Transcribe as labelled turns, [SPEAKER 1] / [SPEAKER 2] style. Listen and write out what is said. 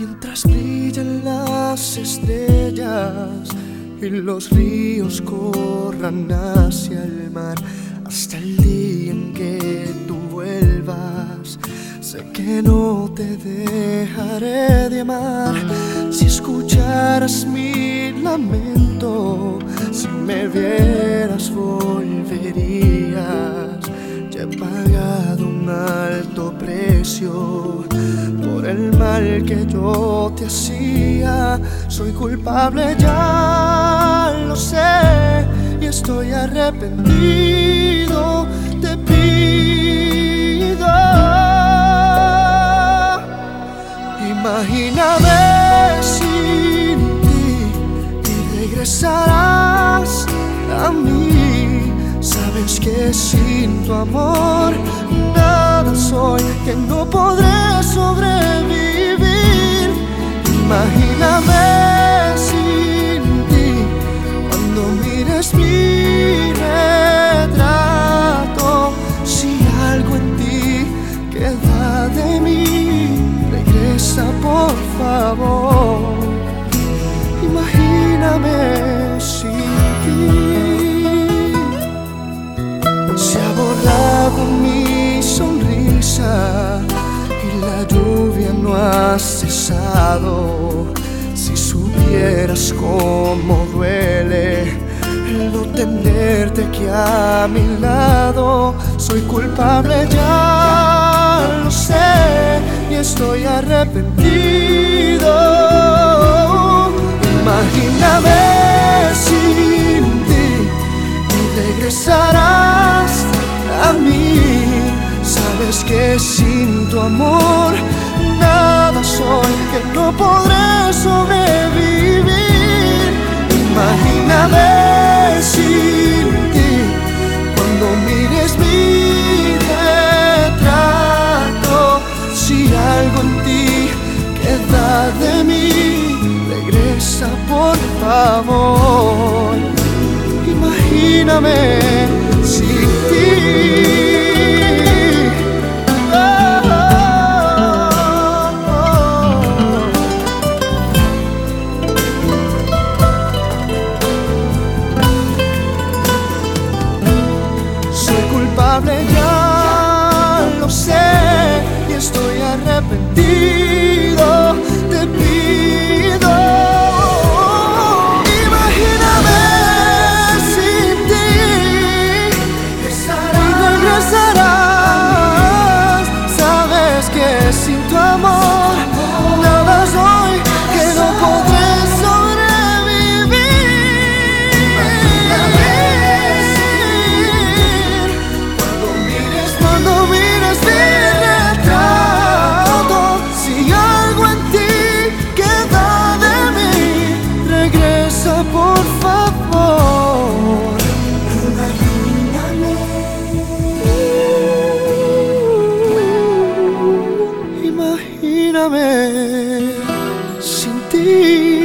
[SPEAKER 1] Mientras brillan las estrellas y los ríos corran hacia el mar, hasta el día en que tú vuelvas, sé que no te dejaré de amar. Si escucharas mi lamento, si me vieras volverías. Ya he pagado un alto precio por el mal que yo te hacía. Soy culpable, ya lo sé, y estoy arrepentido. Te pido, imagíname sin ti y regresarás a mí. Sabes que sin tu amor nada soy, que no podré sobrevivir. Imagíname sin ti, cuando mires mi retrato. Si algo en ti queda de mí, regresa por favor. Imagíname sin ti. Se ha borrado mi sonrisa y la lluvia no ha cesado. Si supieras cómo duele el no tenerte aquí a mi lado. Soy culpable, ya lo sé, y estoy arrepentido. Imagíname sin ti y regresarás a mí. Sabes que sin tu amor nada soy, que no podré sobrevivir. Imagíname sin ti, cuando mires mi retrato. Si algo en ti queda de mí, regresa por favor. Imagíname sin ti. Soy culpable, ya lo sé, y estoy arrepentido. Te pido, imagíname sin ti y regresarás. Sabes que sin tu amor nada soy, que no podré sobrevivir. Cuando mires mi retrato, si algo en ti queda de mí, regresa por favor. Imagíname sin ti.